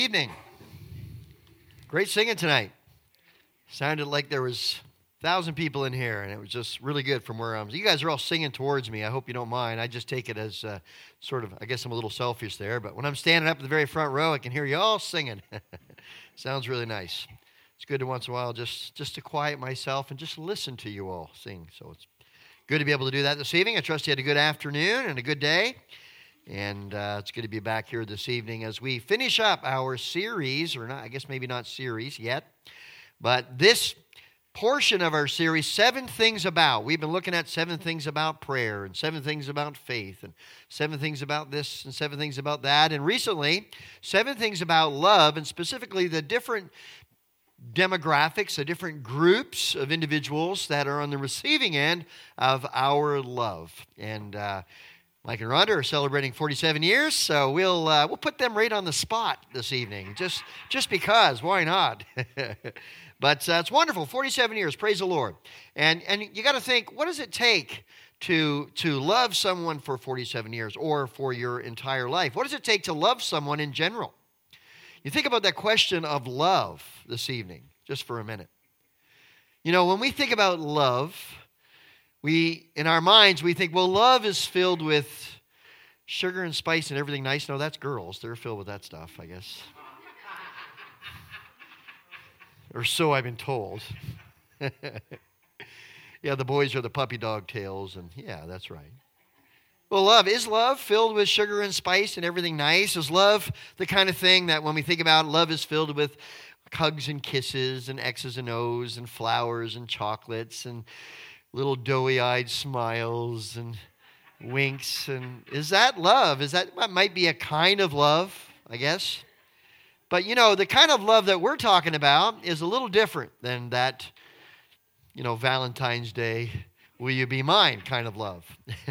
Evening. Great singing tonight. Sounded like there was 1,000 people in here, and it was just really good from where I'm. You guys are all singing towards me. I hope you don't mind. I just take it as sort of, I guess I'm a little selfish there, but when I'm standing up in the very front row, I can hear you all singing. Sounds really nice. It's good to once in a while just to quiet myself and just listen to you all sing. So it's good to be able to do that this evening. I trust you had a good afternoon and a good day. And it's good to be back here this evening as we finish up our series, or not, I guess maybe not series yet, but this portion of our series, 7 Things About. We've been looking at 7 things about prayer, and 7 things about faith, and 7 things about this, and 7 things about that. And recently, 7 things about love, and specifically the different demographics, the different groups of individuals that are on the receiving end of our love. And Mike and Rhonda are celebrating 47 years, so we'll put them right on the spot this evening, just because. Why not? But it's wonderful, 47 years, praise the Lord. And you got to think, what does it take to love someone for 47 years or for your entire life? What does it take to love someone in general? You think about that question of love this evening, just for a minute. You know, when we think about love, in our minds, we think, well, love is filled with sugar and spice and everything nice. No, that's girls. They're filled with that stuff, I guess. Or so I've been told. Yeah, the boys are the puppy dog tails, and yeah, that's right. Well, is love filled with sugar and spice and everything nice? Is love the kind of thing that when we think about love is filled with hugs and kisses and X's and O's and flowers and chocolates and little doughy-eyed smiles and winks? And is that love? That might be a kind of love, I guess. But, you know, the kind of love that we're talking about is a little different than that, you know, Valentine's Day, will you be mine kind of love.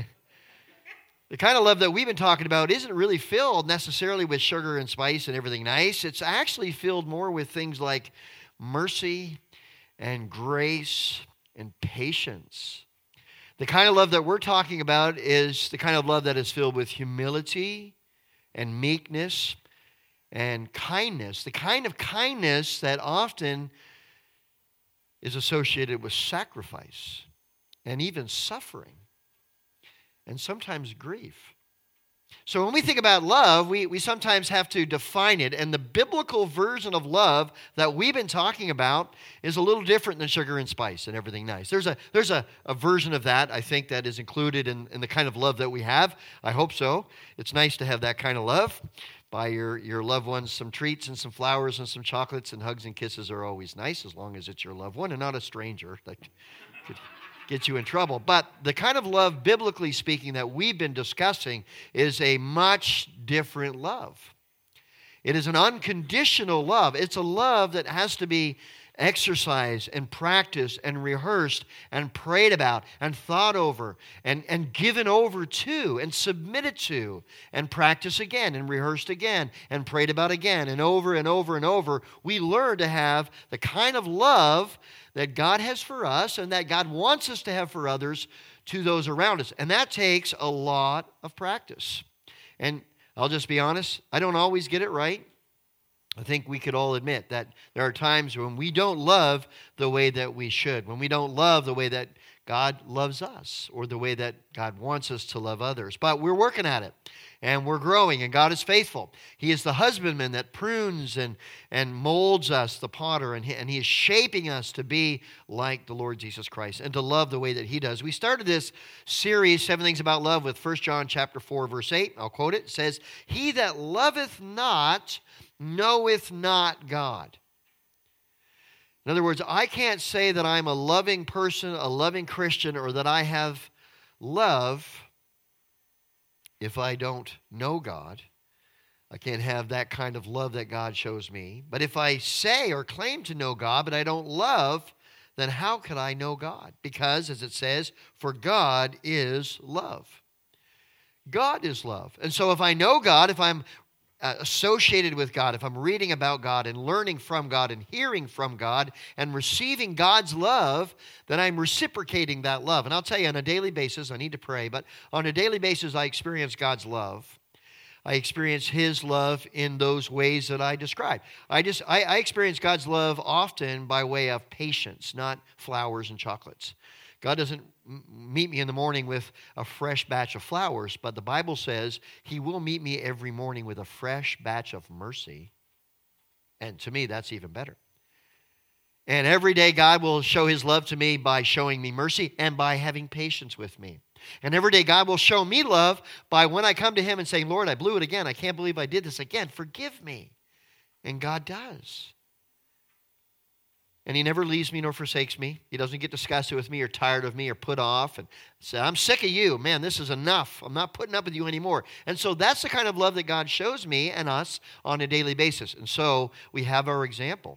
The kind of love that we've been talking about isn't really filled necessarily with sugar and spice and everything nice. It's actually filled more with things like mercy and grace and patience. The kind of love that we're talking about is the kind of love that is filled with humility and meekness and kindness. The kind of kindness that often is associated with sacrifice and even suffering and sometimes grief. So when we think about love, we sometimes have to define it, and the biblical version of love that we've been talking about is a little different than sugar and spice and everything nice. There's a version of that, I think, that is included in the kind of love that we have. I hope so. It's nice to have that kind of love. Buy your loved ones some treats and some flowers and some chocolates, and hugs and kisses are always nice as long as it's your loved one and not a stranger that could get you in trouble. But the kind of love, biblically speaking, that we've been discussing is a much different love. It is an unconditional love. It's a love that has to be exercised and practiced and rehearsed and prayed about and thought over and given over to and submitted to and practiced again and rehearsed again and prayed about again and over and over and over. We learn to have the kind of love that God has for us and that God wants us to have for others to those around us. And that takes a lot of practice. And I'll just be honest, I don't always get it right. I think we could all admit that there are times when we don't love the way that we should, when we don't love the way that God loves us or the way that God wants us to love others. But we're working at it, and we're growing, and God is faithful. He is the husbandman that prunes and molds us, the potter, and he is shaping us to be like the Lord Jesus Christ and to love the way that He does. We started this series, 7 Things About Love, with 1 John chapter 4, verse 8. I'll quote it. It says, "He that loveth not knoweth not God." In other words, I can't say that I'm a loving person, a loving Christian, or that I have love if I don't know God. I can't have that kind of love that God shows me. But if I say or claim to know God, but I don't love, then how could I know God? Because, as it says, for God is love. God is love. And so if I know God, if I'm associated with God, if I'm reading about God and learning from God and hearing from God and receiving God's love, then I'm reciprocating that love. And I'll tell you, on a daily basis, I need to pray, but on a daily basis, I experience God's love. I experience His love in those ways that I described. I experience God's love often by way of patience, not flowers and chocolates. God doesn't meet me in the morning with a fresh batch of flowers, but the Bible says He will meet me every morning with a fresh batch of mercy. And to me, that's even better. And every day God will show His love to me by showing me mercy and by having patience with me. And every day God will show me love by when I come to Him and say, Lord, I blew it again. I can't believe I did this again. Forgive me. And God does. And He never leaves me nor forsakes me. He doesn't get disgusted with me or tired of me or put off and say, I'm sick of you. Man, this is enough. I'm not putting up with you anymore. And so that's the kind of love that God shows me and us on a daily basis. And so we have our example.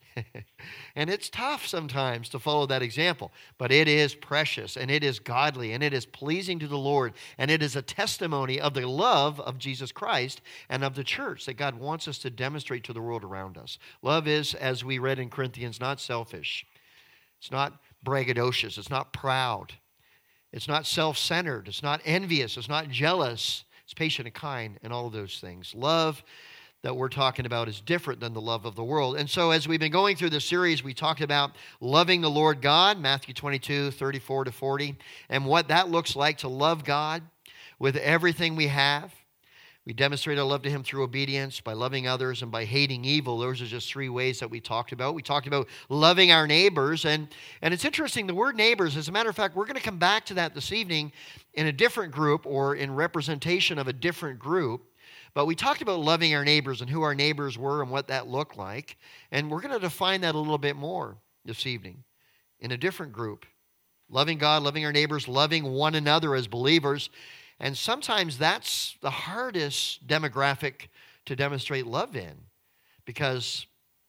And it's tough sometimes to follow that example, but it is precious and it is godly and it is pleasing to the Lord, and it is a testimony of the love of Jesus Christ and of the church that God wants us to demonstrate to the world around us. Love is, as we read in Corinthians, not selfish. It's not braggadocious. It's not proud. It's not self-centered. It's not envious. It's not jealous. It's patient and kind and all of those things. Love that we're talking about is different than the love of the world. And so as we've been going through this series, we talked about loving the Lord God, Matthew 22, 34 to 40, and what that looks like to love God with everything we have. We demonstrate our love to Him through obedience, by loving others, and by hating evil. Those are just three ways that we talked about. We talked about loving our neighbors, and it's interesting, the word neighbors, as a matter of fact, we're going to come back to that this evening in a different group or in representation of a different group. But we talked about loving our neighbors and who our neighbors were and what that looked like. And we're going to define that a little bit more this evening in a different group. Loving God, loving our neighbors, loving one another as believers. And sometimes that's the hardest demographic to demonstrate love in, because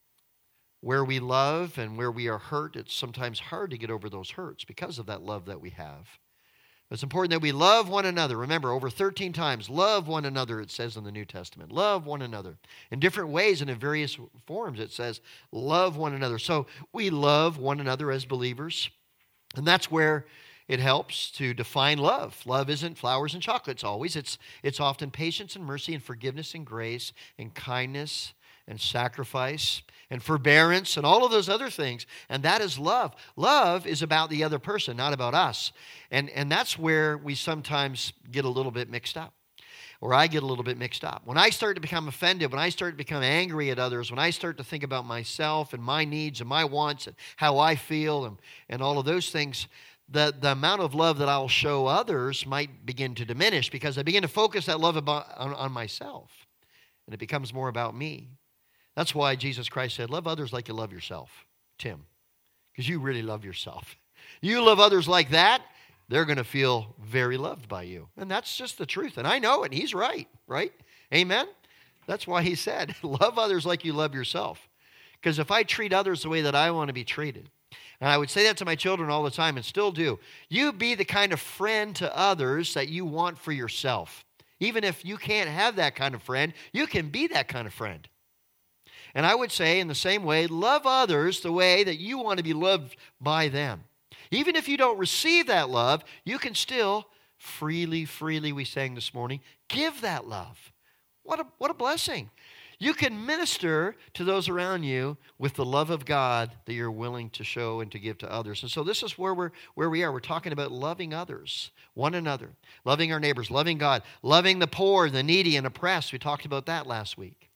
where we love and where we are hurt, it's sometimes hard to get over those hurts because of that love that we have. It's important that we love one another. Remember, over 13 times, love one another, it says in the New Testament. Love one another. In different ways and in various forms, it says, love one another. So we love one another as believers. And that's where it helps to define love. Love isn't flowers and chocolates always. It's often patience and mercy and forgiveness and grace and kindness and sacrifice and forbearance and all of those other things. And that is love. Love is about the other person, not about us. And that's where we sometimes get a little bit mixed up, or I get a little bit mixed up. When I start to become offended, when I start to become angry at others, when I start to think about myself and my needs and my wants and how I feel and all of those things, the amount of love that I'll show others might begin to diminish, because I begin to focus that love on myself, and it becomes more about me. That's why Jesus Christ said, love others like you love yourself, Tim, because you really love yourself. You love others like that, they're going to feel very loved by you. And that's just the truth. And I know it. And He's right? Amen? That's why He said, love others like you love yourself. Because if I treat others the way that I want to be treated, and I would say that to my children all the time and still do, you be the kind of friend to others that you want for yourself. Even if you can't have that kind of friend, you can be that kind of friend. And I would say, in the same way, love others the way that you want to be loved by them. Even if you don't receive that love, you can still freely, we sang this morning, give that love. What a blessing. You can minister to those around you with the love of God that you're willing to show and to give to others. And so this is where we are. We're talking about loving others, one another, loving our neighbors, loving God, loving the poor, the needy, and oppressed. We talked about that last week.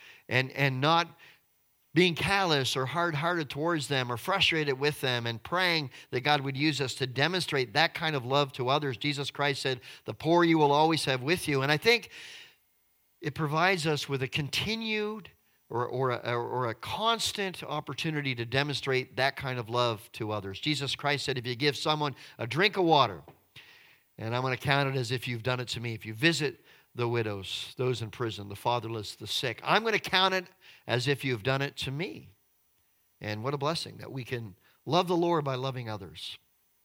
And not being callous or hard-hearted towards them or frustrated with them, and praying that God would use us to demonstrate that kind of love to others. Jesus Christ said, the poor you will always have with you. And I think it provides us with a continued or a constant opportunity to demonstrate that kind of love to others. Jesus Christ said, if you give someone a drink of water, and I'm going to count it as if you've done it to me, if you visit the widows, those in prison, the fatherless, the sick, I'm going to count it as if you've done it to me. And what a blessing that we can love the Lord by loving others.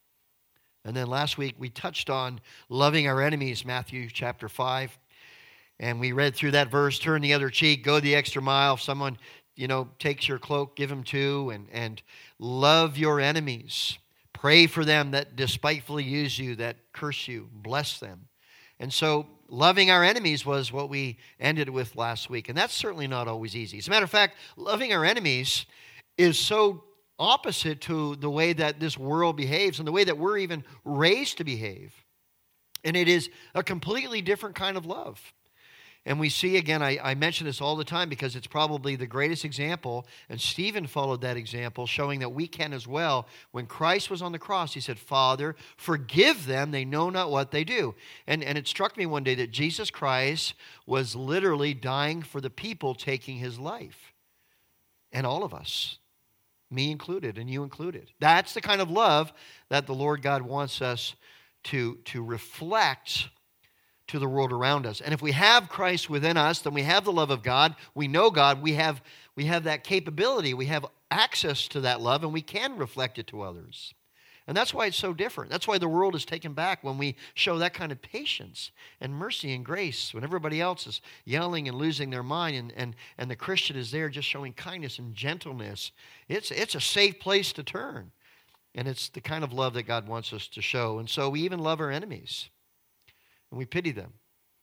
And then last week we touched on loving our enemies, Matthew chapter 5. And we read through that verse, turn the other cheek, go the extra mile. If someone, takes your cloak, give them two, and love your enemies. Pray for them that despitefully use you, that curse you. Bless them. And so loving our enemies was what we ended with last week. And that's certainly not always easy. As a matter of fact, loving our enemies is so opposite to the way that this world behaves and the way that we're even raised to behave. And it is a completely different kind of love. And we see, again, I mention this all the time because it's probably the greatest example, and Stephen followed that example, showing that we can as well. When Christ was on the cross, he said, Father, forgive them, they know not what they do. And it struck me one day that Jesus Christ was literally dying for the people taking his life. And all of us, me included and you included. That's the kind of love that the Lord God wants us to reflect to the world around us. And if we have Christ within us, then we have the love of God. We know God. We have that capability. We have access to that love, and we can reflect it to others. And that's why it's so different. That's why the world is taken back when we show that kind of patience and mercy and grace, when everybody else is yelling and losing their mind, and the Christian is there just showing kindness and gentleness. It's a safe place to turn. And it's the kind of love that God wants us to show. And so we even love our enemies. And we pity them.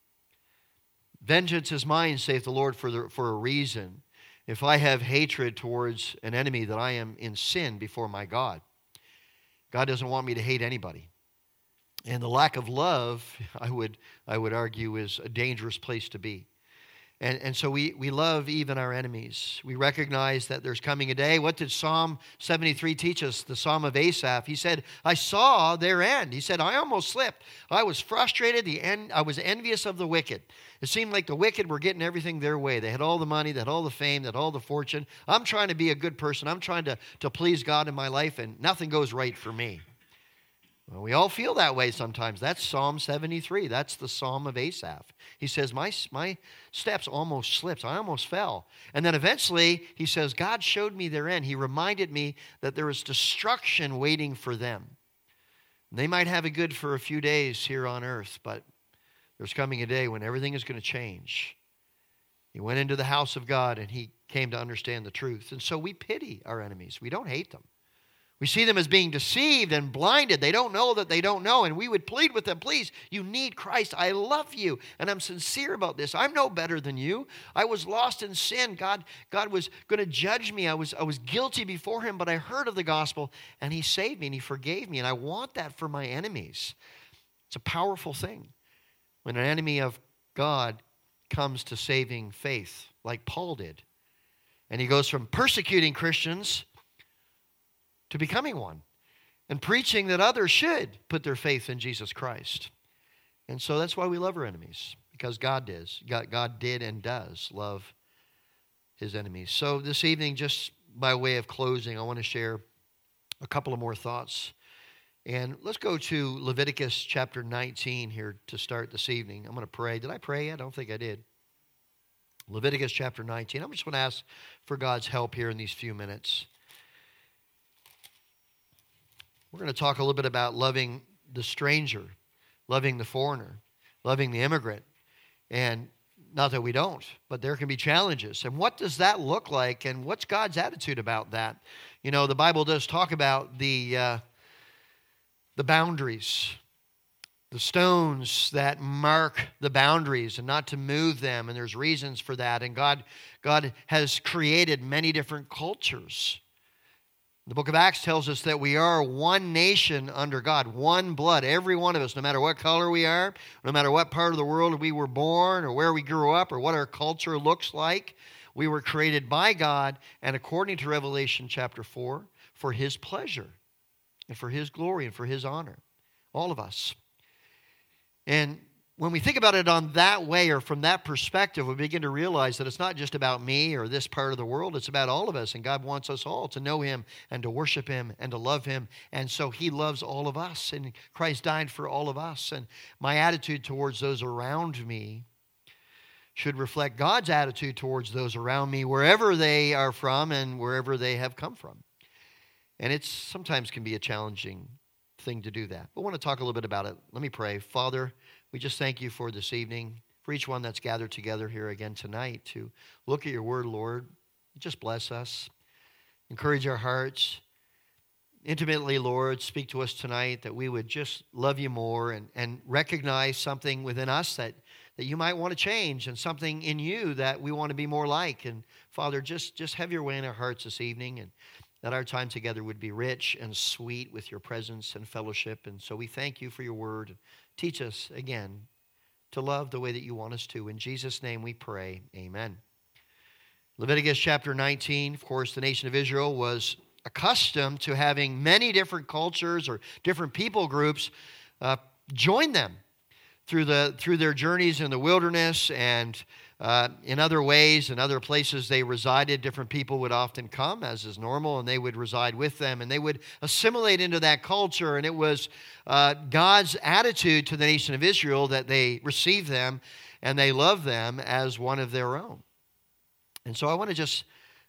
Vengeance is mine, saith the Lord, for a reason. If I have hatred towards an enemy, that I am in sin before my God. God doesn't want me to hate anybody. And the lack of love, I would argue, is a dangerous place to be. And so we love even our enemies. We recognize that there's coming a day. What did Psalm 73 teach us? The Psalm of Asaph. He said, I saw their end. He said, I almost slipped. I was frustrated. I was envious of the wicked. It seemed like the wicked were getting everything their way. They had all the money, they had all the fame, they had all the fortune. I'm trying to be a good person. I'm trying to please God in my life, and nothing goes right for me. Well, we all feel that way sometimes. That's Psalm 73. That's the Psalm of Asaph. He says, my steps almost slipped. I almost fell. And then eventually, he says, God showed me their end. He reminded me that there is destruction waiting for them. They might have it good for a few days here on earth, but there's coming a day when everything is going to change. He went into the house of God, and he came to understand the truth. And so we pity our enemies. We don't hate them. We see them as being deceived and blinded. They don't know that they don't know. And we would plead with them, please, you need Christ. I love you. And I'm sincere about this. I'm no better than you. I was lost in sin. God was going to judge me. I was guilty before him, but I heard of the gospel, and he saved me, and he forgave me. And I want that for my enemies. It's a powerful thing when an enemy of God comes to saving faith, like Paul did. And he goes from persecuting Christians to becoming one, and preaching that others should put their faith in Jesus Christ. And so that's why we love our enemies, because God did and does love his enemies. So this evening, just by way of closing, I want to share a couple of more thoughts. And let's go to Leviticus chapter 19 here to start this evening. I'm going to pray. Did I pray yet? I don't think I did. Leviticus chapter 19. I'm just going to ask for God's help here in these few minutes. We're going to talk a little bit about loving the stranger, loving the foreigner, loving the immigrant. And not that we don't, but there can be challenges. And what does that look like? And what's God's attitude about that? You know, the Bible does talk about the boundaries, the stones that mark the boundaries, and not to move them. And there's reasons for that. And God has created many different cultures. The book of Acts tells us that we are one nation under God, one blood, every one of us, no matter what color we are, no matter what part of the world we were born or where we grew up or what our culture looks like. We were created by God, and according to Revelation chapter 4, for his pleasure and for his glory and for his honor, all of us. And when we think about it on that way or from that perspective, we begin to realize that it's not just about me or this part of the world. It's about all of us. And God wants us all to know him and to worship him and to love him. And so he loves all of us. And Christ died for all of us. And my attitude towards those around me should reflect God's attitude towards those around me, wherever they are from and wherever they have come from. And it sometimes can be a challenging thing to do that. But I want to talk a little bit about it. Let me pray. Father, we just thank you for this evening, for each one that's gathered together here again tonight to look at your word, Lord. Just bless us. Encourage our hearts. Intimately, Lord, speak to us tonight that we would just love you more and recognize something within us that that you might want to change, and something in you that we want to be more like. And Father, just have your way in our hearts this evening, and that our time together would be rich and sweet with your presence and fellowship. And so we thank you for your word. Teach us again to love the way that you want us to. In Jesus' name we pray, amen. Leviticus chapter 19, of course, the nation of Israel was accustomed to having many different cultures or different people groups join them through their journeys in the wilderness, and in other ways, in other places they resided, different people would often come, as is normal, and they would reside with them, and they would assimilate into that culture. And it was God's attitude to the nation of Israel that they received them and they loved them as one of their own. And so I want to just,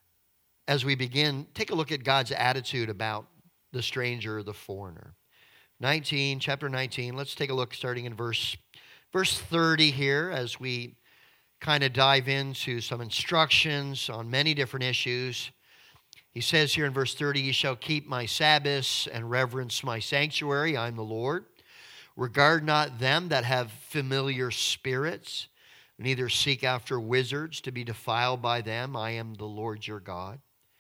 as we begin, take a look at God's attitude about the stranger, the foreigner. Chapter 19, let's take a look starting in verse 30 here as we kind of dive into some instructions on many different issues. He says here in verse 30, "Ye shall keep my Sabbaths and reverence my sanctuary. I am the Lord. Regard not them that have familiar spirits, neither seek after wizards to be defiled by them. I am the Lord your God.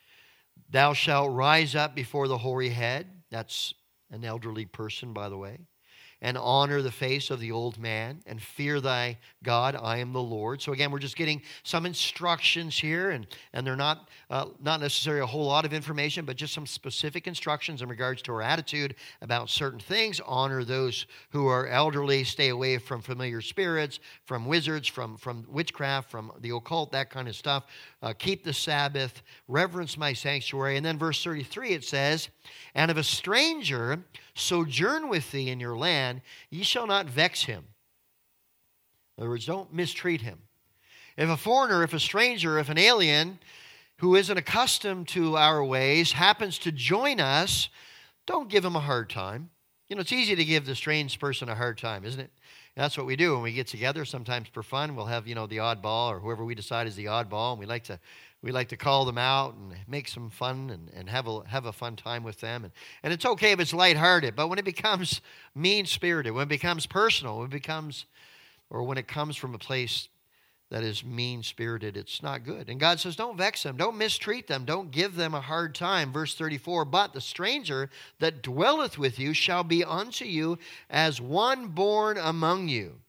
Thou shalt rise up before the hoary head," that's an elderly person, by the way, "and honor the face of the old man, and fear thy God. I am the Lord." So again, we're just getting some instructions here, and they're not necessarily a whole lot of information, but just some specific instructions in regards to our attitude about certain things. Honor those who are elderly. Stay away from familiar spirits, from wizards, from witchcraft, from the occult, that kind of stuff. Keep the Sabbath. Reverence my sanctuary. And then verse 33, it says, "And if a stranger sojourn with thee in your land, ye shall not vex him." In other words, don't mistreat him. If a foreigner, if a stranger, if an alien who isn't accustomed to our ways happens to join us, don't give him a hard time. You know, it's easy to give the strange person a hard time, isn't it? And that's what we do when we get together. Sometimes for fun, we'll have, the oddball, or whoever we decide is the oddball, and we like to call them out and make some fun and have a fun time with them. And it's okay if it's lighthearted, but when it becomes mean-spirited, when it becomes personal, when it comes from a place that is mean-spirited, it's not good. And God says, don't vex them, don't mistreat them, don't give them a hard time. Verse 34, "But the stranger that dwelleth with you shall be unto you as one born among you."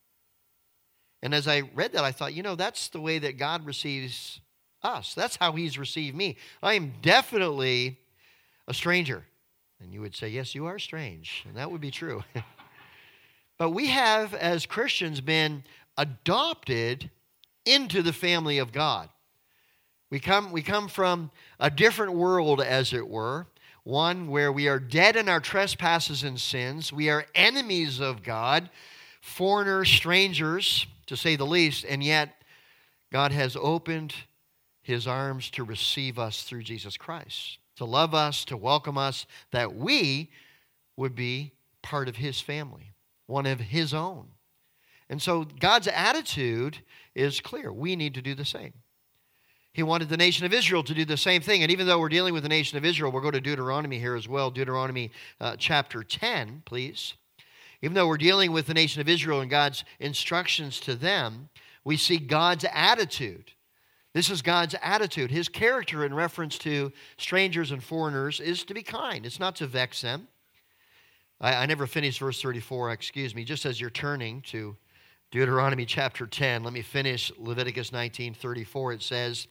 And as I read that, I thought, that's the way that God receives us. That's how he's received me. I am definitely a stranger. And you would say, yes, you are strange. And that would be true. But we have, as Christians, been adopted into the family of God. We come from a different world, as it were, one where we are dead in our trespasses and sins. We are enemies of God, foreigners, strangers, to say the least, and yet God has opened his arms to receive us through Jesus Christ, to love us, to welcome us, that we would be part of his family, one of his own. And so God's attitude is clear. We need to do the same. He wanted the nation of Israel to do the same thing. And even though we're dealing with the nation of Israel, we'll go to Deuteronomy here as well. Deuteronomy chapter 10, please. Even though we're dealing with the nation of Israel and God's instructions to them, we see God's attitude. This is God's attitude. His character in reference to strangers and foreigners is to be kind. It's not to vex them. I never finished verse 34, just as you're turning to Deuteronomy chapter 10. Let me finish Leviticus 19:34. It says,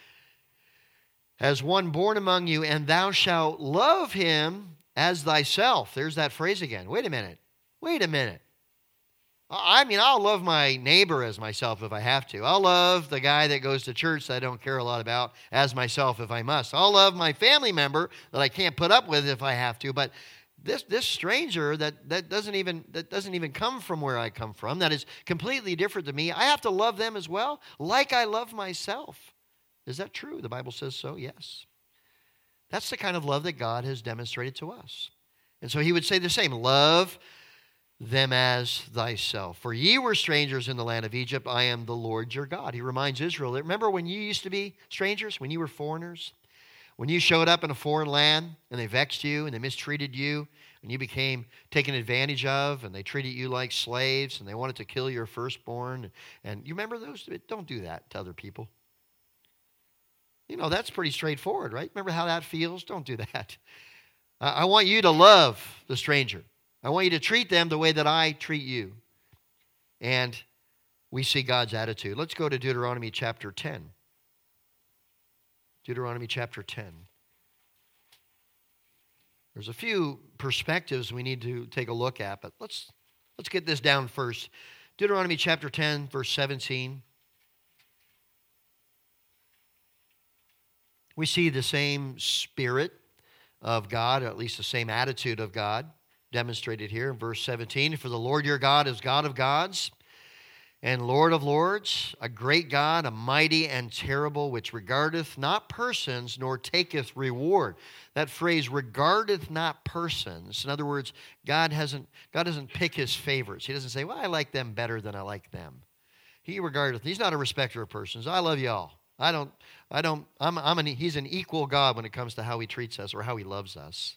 "As one born among you, and thou shalt love him as thyself." There's that phrase again. Wait a minute. I'll love my neighbor as myself if I have to. I'll love the guy that goes to church that I don't care a lot about as myself if I must. I'll love my family member that I can't put up with if I have to. But this stranger that doesn't even come from where I come from, that is completely different to me, I have to love them as well, like I love myself. Is that true? The Bible says so, yes. That's the kind of love that God has demonstrated to us. And so he would say the same, love them as thyself. For ye were strangers in the land of Egypt, I am the Lord your God. He reminds Israel, remember when you used to be strangers, when you were foreigners? When you showed up in a foreign land and they vexed you and they mistreated you, and you became taken advantage of, and they treated you like slaves, and they wanted to kill your firstborn. And you remember those? Don't do that to other people. That's pretty straightforward, right? Remember how that feels? Don't do that. I want you to love the stranger. I want you to treat them the way that I treat you. And we see God's attitude. Let's go to Deuteronomy chapter 10. Deuteronomy chapter 10. There's a few perspectives we need to take a look at, but let's get this down first. Deuteronomy chapter 10, verse 17. We see the same spirit of God, or at least the same attitude of God, demonstrated here in verse 17. For the Lord your God is God of gods and Lord of lords, a great God, a mighty and terrible, which regardeth not persons, nor taketh reward. That phrase, regardeth not persons. In other words, God doesn't pick his favorites. He doesn't say, well, I like them better than I like them. He regardeth, he's not a respecter of persons. I love y'all. He's an equal God when it comes to how he treats us or how he loves us.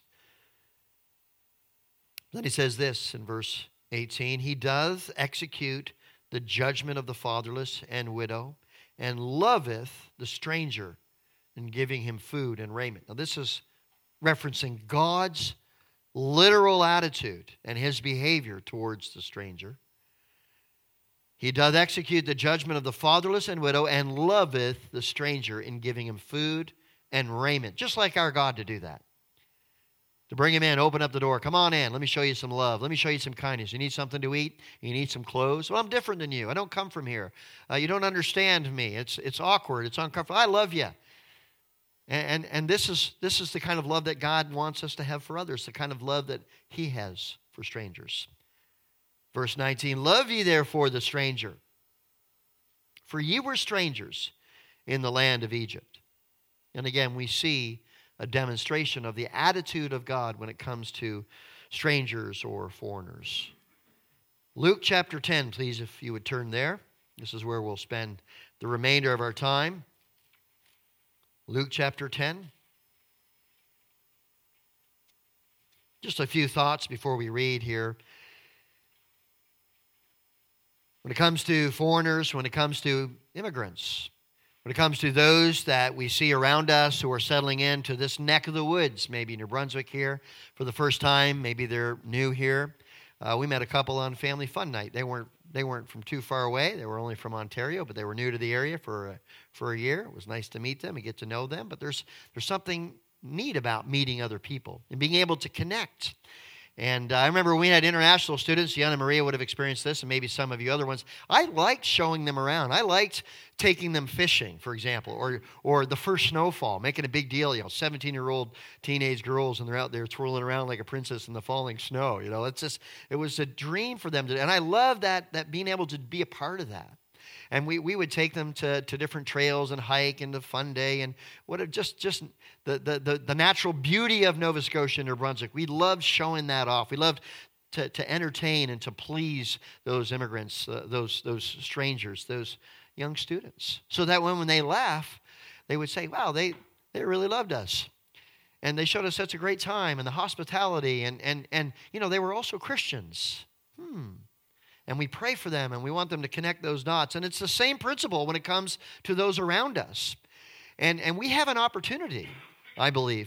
Then he says this in verse 18, he doth execute the judgment of the fatherless and widow, and loveth the stranger, in giving him food and raiment. Now this is referencing God's literal attitude and his behavior towards the stranger. He doth execute the judgment of the fatherless and widow, and loveth the stranger, in giving him food and raiment. Just like our God to do that. To bring him in, open up the door. Come on in. Let me show you some love. Let me show you some kindness. You need something to eat? You need some clothes? Well, I'm different than you. I don't come from here. You don't understand me. It's awkward. It's uncomfortable. I love you. And this is the kind of love that God wants us to have for others, the kind of love that he has for strangers. Verse 19, love ye therefore the stranger, for ye were strangers in the land of Egypt. And again, we see a demonstration of the attitude of God when it comes to strangers or foreigners. Luke chapter 10, please, if you would turn there. This is where we'll spend the remainder of our time. Luke chapter 10. Just a few thoughts before we read here. When it comes to foreigners, when it comes to immigrants, when it comes to those that we see around us who are settling into this neck of the woods, maybe New Brunswick here for the first time, maybe they're new here. We met a couple on Family Fun Night. They weren't from too far away. They were only from Ontario, but they were new to the area for a year. It was nice to meet them and get to know them. But there's something neat about meeting other people and being able to connect. And I remember when we had international students, Jan and Maria would have experienced this, and maybe some of you other ones. I liked showing them around. I liked taking them fishing, for example, or the first snowfall, making a big deal. 17-year-old teenage girls, and they're out there twirling around like a princess in the falling snow. It was a dream for them and I love that being able to be a part of that. And we would take them to different trails and hike and the fun day and just the natural beauty of Nova Scotia and New Brunswick. We loved showing that off. We loved to entertain and to please those immigrants, those strangers, those young students. So that when they laugh, they would say, wow, they really loved us. And they showed us such a great time and the hospitality and they were also Christians. And we pray for them, and we want them to connect those dots. And it's the same principle when it comes to those around us. And we have an opportunity, I believe,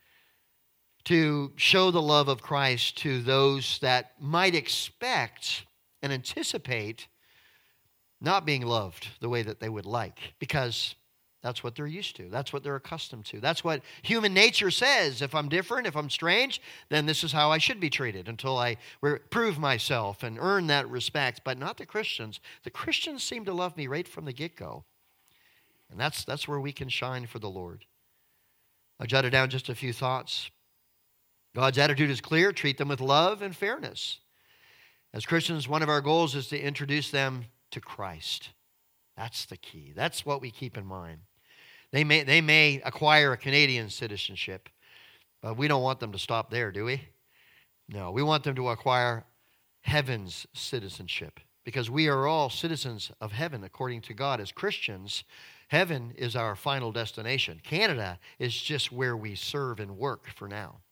to show the love of Christ to those that might expect and anticipate not being loved the way that they would like, because that's what they're used to. That's what they're accustomed to. That's what human nature says. If I'm different, if I'm strange, then this is how I should be treated until I prove myself and earn that respect. But not the Christians. The Christians seem to love me right from the get-go. And that's where we can shine for the Lord. I jotted down just a few thoughts. God's attitude is clear. Treat them with love and fairness. As Christians, one of our goals is to introduce them to Christ. That's the key. That's what we keep in mind. They may acquire a Canadian citizenship, but we don't want them to stop there, do we? No, we want them to acquire heaven's citizenship, because we are all citizens of heaven according to God. As Christians, heaven is our final destination. Canada is just where we serve and work for now.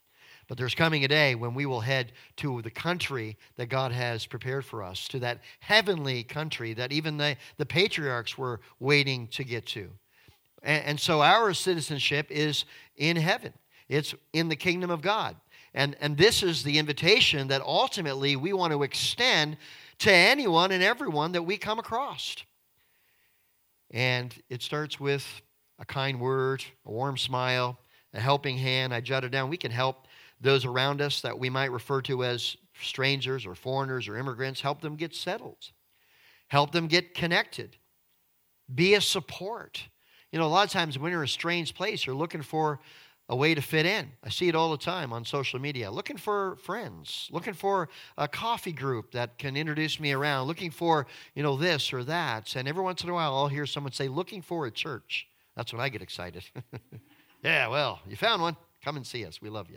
But there's coming a day when we will head to the country that God has prepared for us, to that heavenly country that even the patriarchs were waiting to get to. And so our citizenship is in heaven. It's in the kingdom of God. And this is the invitation that ultimately we want to extend to anyone and everyone that we come across. And it starts with a kind word, a warm smile, a helping hand. I jotted down, we can help those around us that we might refer to as strangers or foreigners or immigrants, help them get settled. Help them get connected. Be a support. You know, a lot of times when you're in a strange place, you're looking for a way to fit in. I see it all the time on social media. Looking for friends, looking for a coffee group that can introduce me around, looking for, this or that. And every once in a while, I'll hear someone say, looking for a church. That's when I get excited. Yeah, well, you found one. Come and see us. We love you.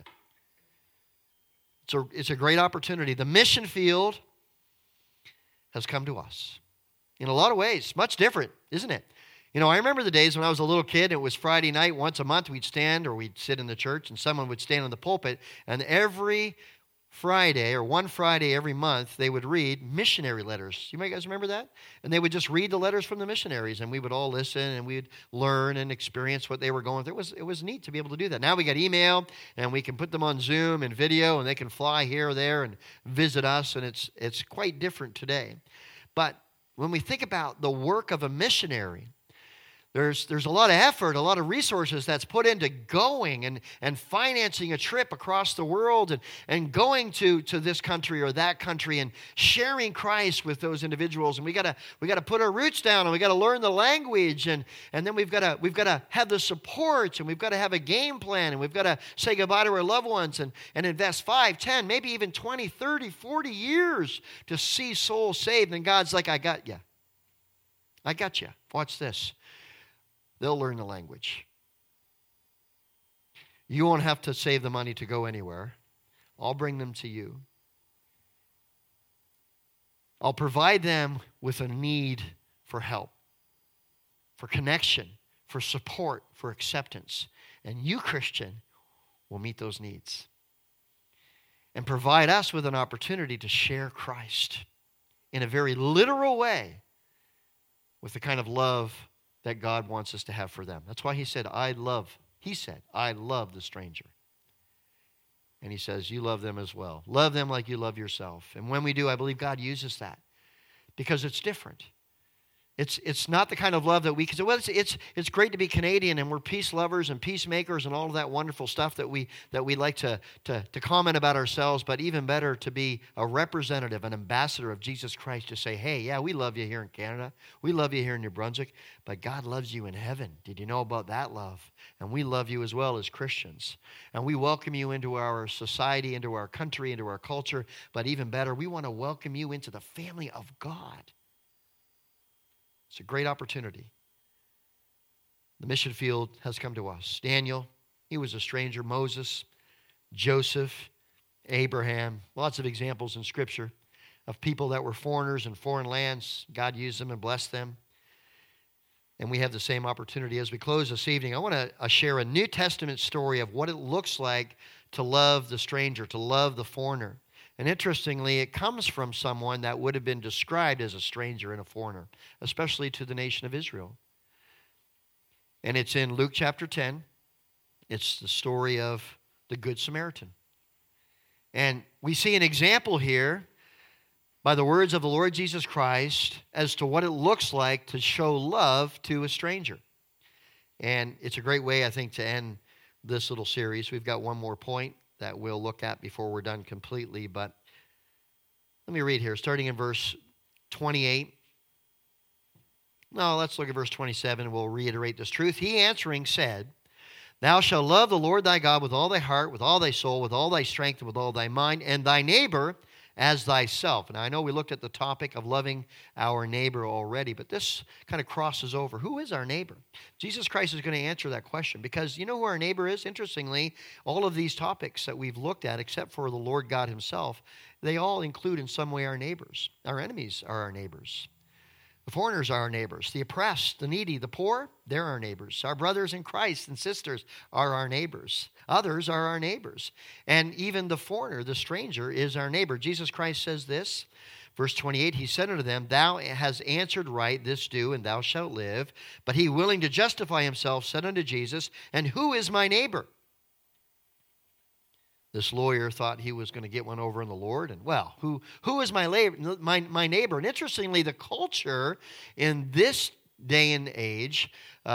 It's a great opportunity. The mission field has come to us in a lot of ways. Much different, isn't it? I remember the days when I was a little kid. It was Friday night. Once a month we'd stand or we'd sit in the church and someone would stand on the pulpit. And every Friday or one Friday every month they would read missionary letters. You guys remember that? And they would just read the letters from the missionaries and we would all listen and we'd learn and experience what they were going through. It was neat to be able to do that. Now we got email and we can put them on Zoom and video and they can fly here or there and visit us, and it's quite different today. But when we think about the work of a missionary, there's a lot of effort, a lot of resources that's put into going and financing a trip across the world and going to this country or that country and sharing Christ with those individuals. And we gotta put our roots down and we gotta learn the language and then we've gotta have the support and we've gotta have a game plan and we've gotta say goodbye to our loved ones and invest 5, 10, maybe even 20, 30, 40 years to see souls saved. And God's like, I got you. I got you. Watch this. They'll learn the language. You won't have to save the money to go anywhere. I'll bring them to you. I'll provide them with a need for help, for connection, for support, for acceptance. And you, Christian, will meet those needs and provide us with an opportunity to share Christ in a very literal way with the kind of love that God wants us to have for them. That's why he said, I love the stranger. And he says, you love them as well. Love them like you love yourself. And when we do, I believe God uses that because it's different. It's not the kind of love that we can say, well, it's great to be Canadian and we're peace lovers and peacemakers and all of that wonderful stuff that we like to comment about ourselves, but even better to be a representative, an ambassador of Jesus Christ, to say, hey, yeah, we love you here in Canada. We love you here in New Brunswick, but God loves you in heaven. Did you know about that love? And we love you as well as Christians. And we welcome you into our society, into our country, into our culture, but even better, we want to welcome you into the family of God. It's a great opportunity. The mission field has come to us. Daniel, he was a stranger. Moses, Joseph, Abraham. Lots of examples in Scripture of people that were foreigners in foreign lands. God used them and blessed them. And we have the same opportunity. As we close this evening, I want to share a New Testament story of what it looks like to love the stranger, to love the foreigner. And interestingly, it comes from someone that would have been described as a stranger and a foreigner, especially to the nation of Israel. And it's in Luke chapter 10. It's the story of the Good Samaritan. And we see an example here by the words of the Lord Jesus Christ as to what it looks like to show love to a stranger. And it's a great way, I think, to end this little series. We've got one more point that we'll look at before we're done completely. But let me read here, starting in verse 28. No, let's look at verse 27. We'll reiterate this truth. He answering said, Thou shalt love the Lord thy God with all thy heart, with all thy soul, with all thy strength, and with all thy mind, and thy neighbor as thyself. And I know we looked at the topic of loving our neighbor already, but this kind of crosses over. Who is our neighbor? Jesus Christ is going to answer that question because you know who our neighbor is? Interestingly, all of these topics that we've looked at, except for the Lord God himself, they all include in some way our neighbors. Our enemies are our neighbors. The foreigners are our neighbors. The oppressed, the needy, the poor, they're our neighbors. Our brothers in Christ and sisters are our neighbors. Others are our neighbors. And even the foreigner, the stranger, is our neighbor. Jesus Christ says this, verse 28, he said unto them, Thou hast answered right, this do, and thou shalt live. But he, willing to justify himself, said unto Jesus, And who is my neighbor? This lawyer thought he was going to get one over on the Lord. And, well, who is my neighbor? And interestingly, the culture in this day and age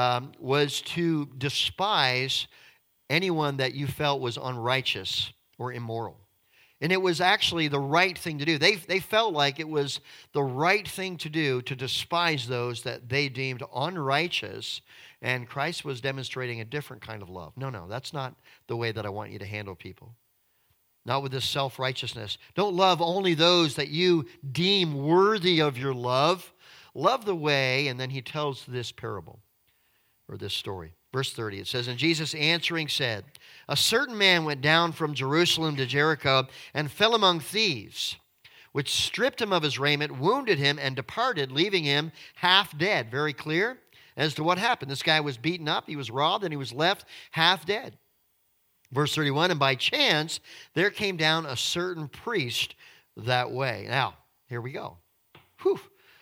was to despise anyone that you felt was unrighteous or immoral. And it was actually the right thing to do. They felt like it was the right thing to do to despise those that they deemed unrighteous. And Christ was demonstrating a different kind of love. No, that's not the way that I want you to handle people. Not with this self-righteousness. Don't love only those that you deem worthy of your love. Love the way, and then he tells this parable, or this story. Verse 30, it says, And Jesus answering said, A certain man went down from Jerusalem to Jericho and fell among thieves, which stripped him of his raiment, wounded him, and departed, leaving him half dead. Very clear as to what happened. This guy was beaten up, he was robbed, and he was left half dead. Verse 31, And by chance there came down a certain priest that way. Now, here we go. Whew.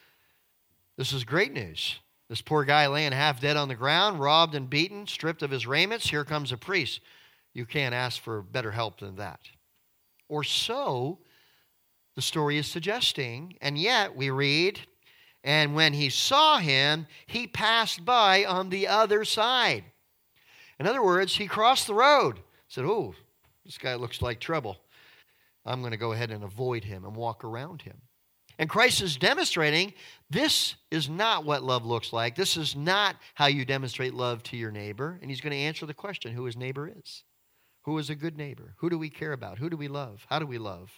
This is great news. This poor guy laying half dead on the ground, robbed and beaten, stripped of his raiments. Here comes a priest. You can't ask for better help than that. Or so the story is suggesting. And yet we read, And when he saw him, he passed by on the other side. In other words, he crossed the road. Said, oh, this guy looks like trouble. I'm going to go ahead and avoid him and walk around him. And Christ is demonstrating this is not what love looks like. This is not how you demonstrate love to your neighbor. And he's going to answer the question who his neighbor is. Who is a good neighbor? Who do we care about? Who do we love? How do we love?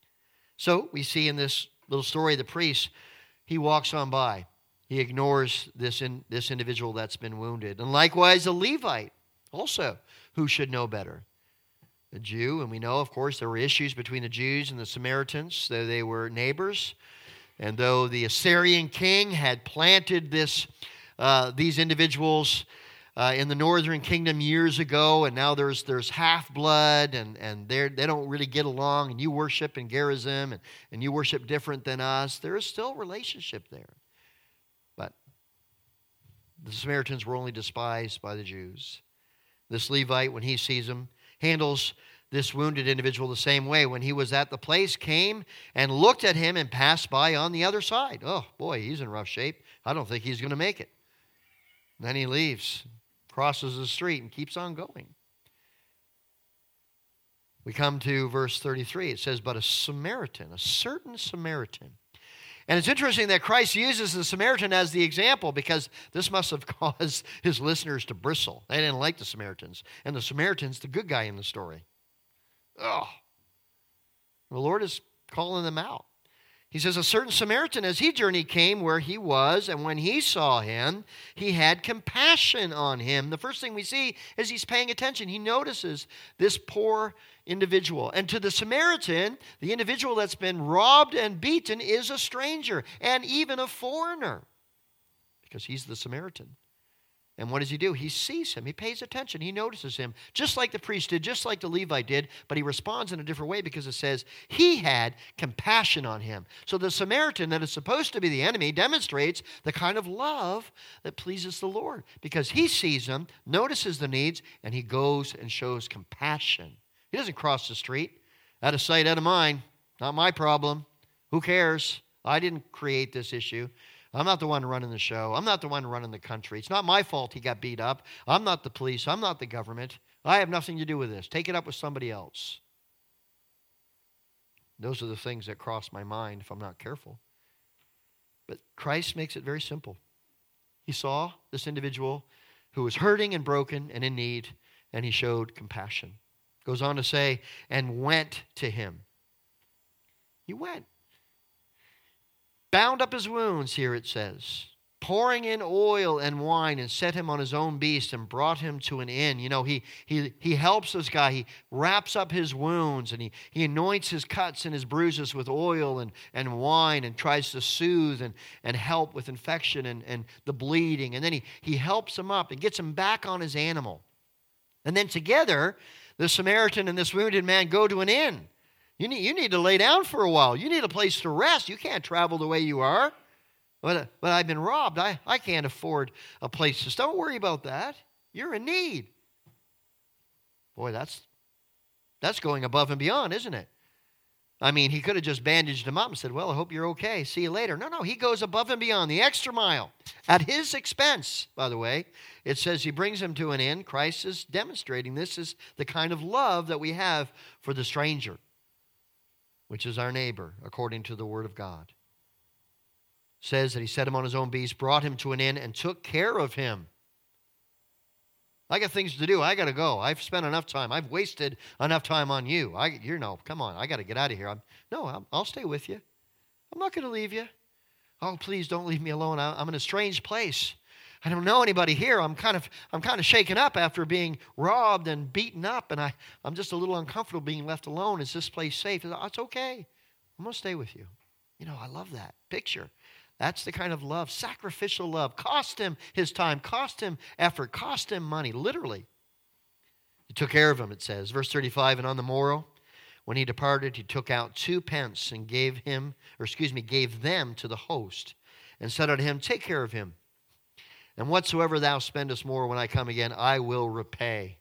So we see in this little story, the priest, he walks on by. He ignores this individual that's been wounded. And likewise, a Levite also, who should know better? A Jew, and we know, of course, there were issues between the Jews and the Samaritans, though they were neighbors. And though the Assyrian king had planted these individuals in the northern kingdom years ago, and now there's half-blood, and they don't really get along, and you worship in Gerizim, and you worship different than us, there is still a relationship there. But the Samaritans were only despised by the Jews. This Levite, when he sees him, handles this wounded individual the same way. When he was at the place, came and looked at him and passed by on the other side. Oh, boy, he's in rough shape. I don't think he's going to make it. And then he leaves, crosses the street, and keeps on going. We come to verse 33. It says, But a Samaritan, a certain Samaritan. And it's interesting that Christ uses the Samaritan as the example because this must have caused his listeners to bristle. They didn't like the Samaritans. And the Samaritan's the good guy in the story. Oh. The Lord is calling them out. He says, A certain Samaritan, as he journeyed, came where he was, and when he saw him, he had compassion on him. The first thing we see is he's paying attention. He notices this poor individual. And to the Samaritan, the individual that's been robbed and beaten is a stranger and even a foreigner because he's the Samaritan. And what does he do? He sees him. He pays attention. He notices him, just like the priest did, just like the Levite did, but he responds in a different way because it says he had compassion on him. So the Samaritan that is supposed to be the enemy demonstrates the kind of love that pleases the Lord because he sees him, notices the needs, and he goes and shows compassion. He doesn't cross the street. Out of sight, out of mind. Not my problem. Who cares? I didn't create this issue. I'm not the one running the show. I'm not the one running the country. It's not my fault he got beat up. I'm not the police. I'm not the government. I have nothing to do with this. Take it up with somebody else. Those are the things that cross my mind if I'm not careful. But Christ makes it very simple. He saw this individual who was hurting and broken and in need, and he showed compassion. Goes on to say, and went to him. He went. Bound up his wounds, here it says. pouring in oil and wine, and set him on his own beast and brought him to an inn. You know, he helps this guy. He wraps up his wounds, and he anoints his cuts and his bruises with oil and wine, and tries to soothe and help with infection and the bleeding. And then he helps him up and gets him back on his animal. And then together, the Samaritan and this wounded man go to an inn. You need to lay down for a while. You need a place to rest. You can't travel the way you are. But I've been robbed. I can't afford a place to stay. Don't worry about that. You're in need. Boy, that's going above and beyond, isn't it? I mean, he could have just bandaged him up and said, well, I hope you're okay. See you later. No, he goes above and beyond, the extra mile. At his expense, by the way, it says he brings him to an inn. Christ is demonstrating this is the kind of love that we have for the stranger, which is our neighbor, according to the Word of God. Says that he set him on his own beast, brought him to an inn, and took care of him. I got things to do. I got to go. I've spent enough time. I've wasted enough time on you. Come on. I got to get out of here. I'll stay with you. I'm not going to leave you. Oh, please don't leave me alone. I'm in a strange place. I don't know anybody here. I'm kind of shaken up after being robbed and beaten up, and I'm just a little uncomfortable being left alone. Is this place safe? It's okay. I'm going to stay with you. I love that picture. That's the kind of love, sacrificial love. Cost him his time, cost him effort, cost him money, literally. He took care of him, it says. Verse 35, and on the morrow, when he departed, he took out 2 pence and gave them to the host, and said unto him, take care of him. And whatsoever thou spendest more when I come again, I will repay.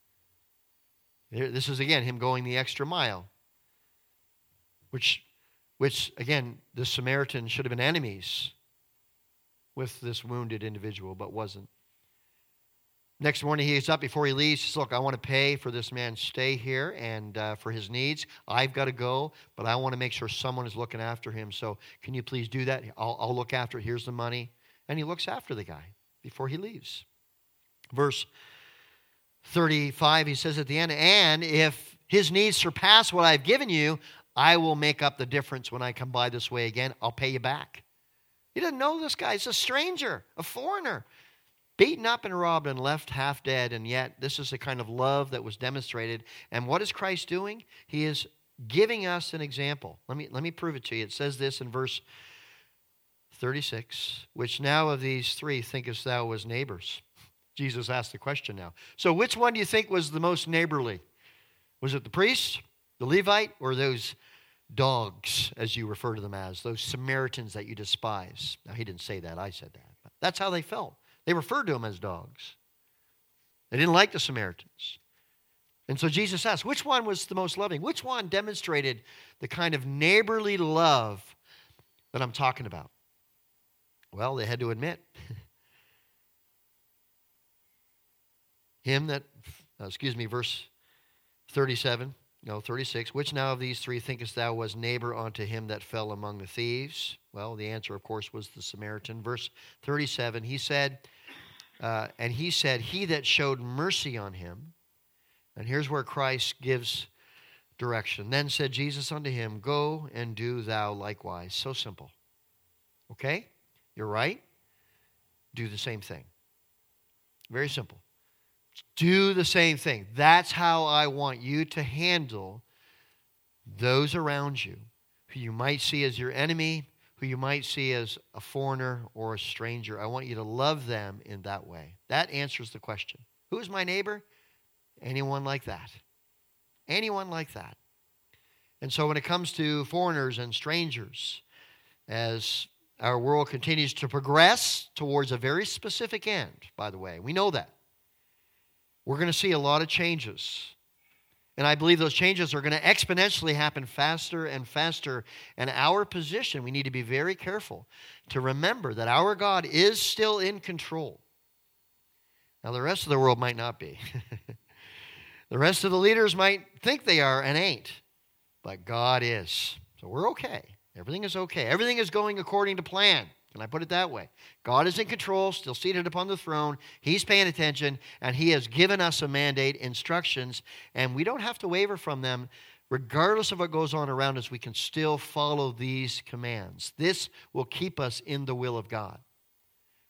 This is, again, him going the extra mile, which again, the Samaritan should have been enemies with this wounded individual, but wasn't. Next morning, he gets up before he leaves. He says, look, I want to pay for this man's stay here and for his needs. I've got to go, but I want to make sure someone is looking after him. So can you please do that? I'll look after it. Here's the money. And he looks after the guy before he leaves. Verse 35, he says at the end, and if his needs surpass what I've given you, I will make up the difference when I come by this way again. I'll pay you back. He doesn't know this guy. He's a stranger, a foreigner, beaten up and robbed and left half dead. And yet this is the kind of love that was demonstrated. And what is Christ doing? He is giving us an example. Let me prove it to you. It says this in verse 36, which now of these 3 thinkest thou was neighbors? Jesus asked the question now. So which one do you think was the most neighborly? Was it the priest, the Levite, or those dogs, as you refer to them as, those Samaritans that you despise? Now, he didn't say that. I said that. But that's how they felt. They referred to them as dogs. They didn't like the Samaritans. And so Jesus asked, which one was the most loving? Which one demonstrated the kind of neighborly love that I'm talking about? Well, they had to admit. Verse 36. Which now of these 3 thinkest thou was neighbor unto him that fell among the thieves? Well, the answer, of course, was the Samaritan. Verse 37, he said, he that showed mercy on him. And here's where Christ gives direction. Then said Jesus unto him, go and do thou likewise. So simple. Okay? You're right. Do the same thing. Very simple. Do the same thing. That's how I want you to handle those around you who you might see as your enemy, who you might see as a foreigner or a stranger. I want you to love them in that way. That answers the question. Who is my neighbor? Anyone like that. Anyone like that. And so when it comes to foreigners and strangers, as our world continues to progress towards a very specific end, by the way, we know that. We're going to see a lot of changes. And I believe those changes are going to exponentially happen faster and faster. And our position, we need to be very careful to remember that our God is still in control. Now, the rest of the world might not be. The rest of the leaders might think they are and ain't. But God is. So we're okay. Everything is okay. Everything is going according to plan. Can I put it that way? God is in control, still seated upon the throne. He's paying attention, and He has given us a mandate, instructions, and we don't have to waver from them. Regardless of what goes on around us, we can still follow these commands. This will keep us in the will of God.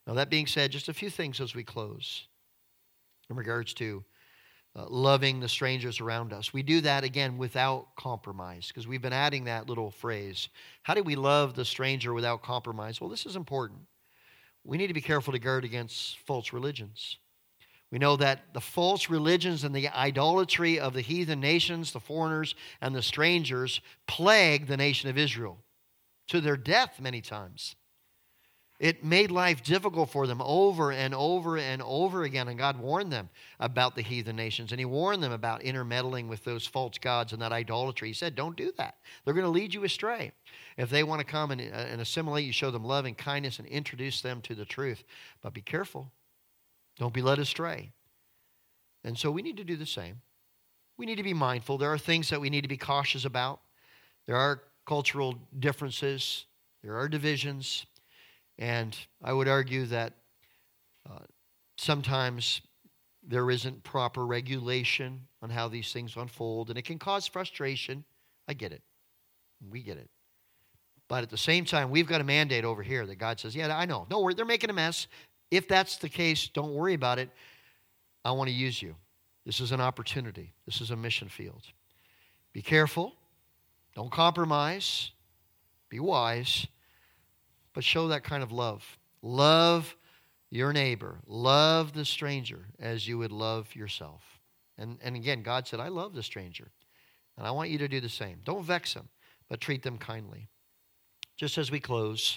Now, that being said, just a few things as we close in regards to loving the strangers around us. We do that, again, without compromise, because we've been adding that little phrase. How do we love the stranger without compromise? Well, this is important. We need to be careful to guard against false religions. We know that the false religions and the idolatry of the heathen nations, the foreigners, and the strangers plagued the nation of Israel to their death many times. It made life difficult for them over and over and over again. And God warned them about the heathen nations. And He warned them about intermeddling with those false gods and that idolatry. He said, don't do that. They're going to lead you astray. If they want to come and assimilate, you show them love and kindness and introduce them to the truth. But be careful. Don't be led astray. And so we need to do the same. We need to be mindful. There are things that we need to be cautious about. There are cultural differences. There are divisions. And I would argue that sometimes there isn't proper regulation on how these things unfold, and it can cause frustration. I get it. We get it. But at the same time, we've got a mandate over here that God says, yeah, I know. Don't worry, they're making a mess. If that's the case, don't worry about it. I want to use you. This is an opportunity. This is a mission field. Be careful. Don't compromise. Be wise. But show that kind of love. Love your neighbor. Love the stranger as you would love yourself. And again, God said, I love the stranger. And I want you to do the same. Don't vex them, but treat them kindly. Just as we close,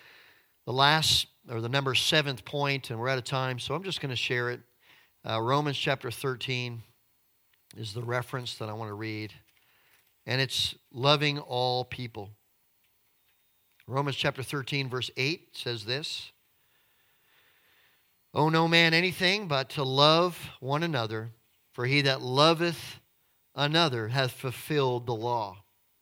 the number 7th point, and we're out of time, so I'm just going to share it. Romans chapter 13 is the reference that I want to read. And it's loving all people. Romans chapter 13, verse 8 says this: owe no man anything but to love one another, for he that loveth another hath fulfilled the law.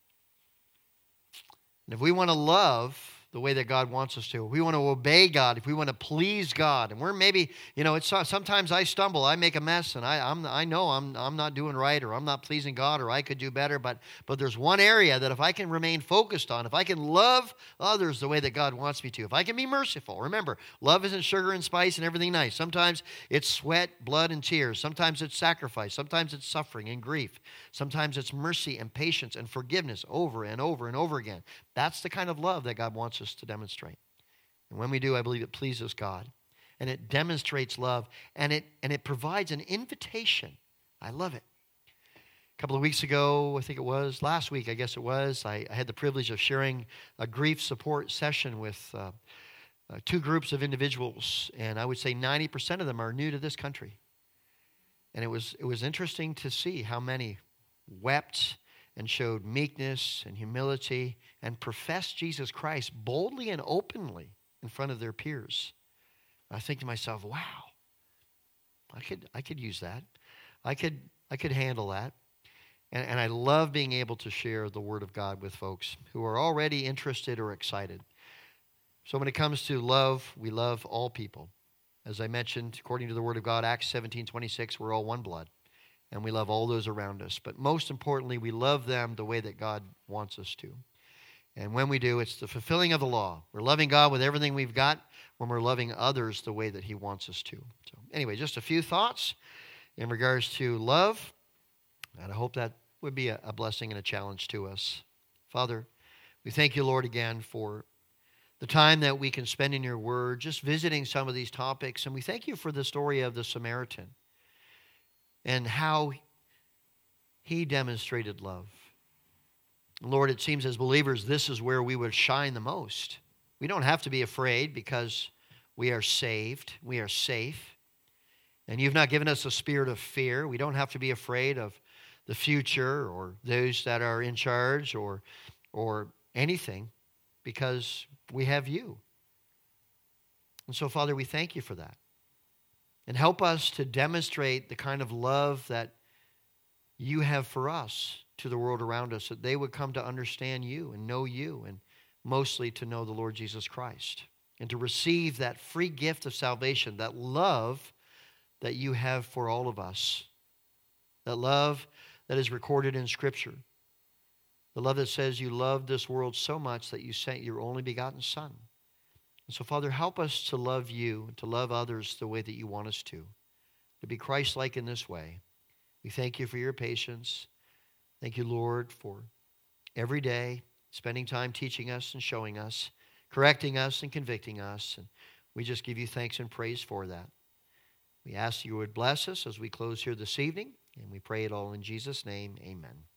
And if we want to love the way that God wants us to, if we want to obey God, if we want to please God, and we're maybe, it's sometimes I stumble, I make a mess, and I know I'm not doing right, or I'm not pleasing God, or I could do better, but there's one area that if I can remain focused on, if I can love others the way that God wants me to, if I can be merciful. Remember, love isn't sugar and spice and everything nice. Sometimes it's sweat, blood, and tears. Sometimes it's sacrifice. Sometimes it's suffering and grief. Sometimes it's mercy and patience and forgiveness over and over and over again. That's the kind of love that God wants us to demonstrate. And when we do, I believe it pleases God. And it demonstrates love. And it provides an invitation. I love it. A couple of weeks ago, I think it was, last week I guess it was, I had the privilege of sharing a grief support session with 2 groups of individuals. And I would say 90% of them are new to this country. And it was interesting to see how many wept and showed meekness and humility and professed Jesus Christ boldly and openly in front of their peers. I think to myself, wow, I could use that. I could handle that. And I love being able to share the Word of God with folks who are already interested or excited. So when it comes to love, we love all people. As I mentioned, according to the Word of God, Acts 17:26, we're all one blood. And we love all those around us. But most importantly, we love them the way that God wants us to. And when we do, it's the fulfilling of the law. We're loving God with everything we've got when we're loving others the way that He wants us to. So anyway, just a few thoughts in regards to love. And I hope that would be a blessing and a challenge to us. Father, we thank you, Lord, again for the time that we can spend in your word, just visiting some of these topics. And we thank you for the story of the Samaritan and how he demonstrated love. Lord, it seems as believers, this is where we would shine the most. We don't have to be afraid because we are saved. We are safe. And you've not given us a spirit of fear. We don't have to be afraid of the future or those that are in charge or anything because we have you. And so, Father, we thank you for that. And help us to demonstrate the kind of love that you have for us to the world around us, that they would come to understand you and know you, and mostly to know the Lord Jesus Christ, and to receive that free gift of salvation, that love that you have for all of us, that love that is recorded in Scripture, the love that says you loved this world so much that you sent your only begotten Son, And so, Father, help us to love you, to love others the way that you want us to be Christ-like in this way. We thank you for your patience. Thank you, Lord, for every day spending time teaching us and showing us, correcting us and convicting us. And we just give you thanks and praise for that. We ask you would bless us as we close here this evening, and we pray it all in Jesus' name. Amen.